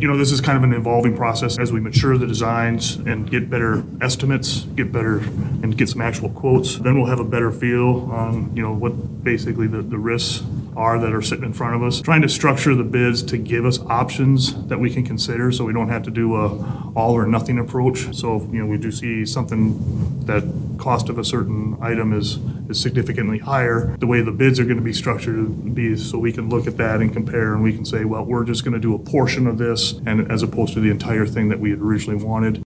This is kind of an evolving process as we mature the designs and get better estimates, and get some actual quotes. Then we'll have a better feel on, what basically the risks are that are sitting in front of us. Trying to structure the bids to give us options that we can consider so we don't have to do a all or nothing approach. So, we do see something that cost of a certain item is significantly higher. The way the bids are going to be structured would be so we can look at that and compare, and we can say, well, we're just going to do a portion of this, and as opposed to the entire thing that we had originally wanted.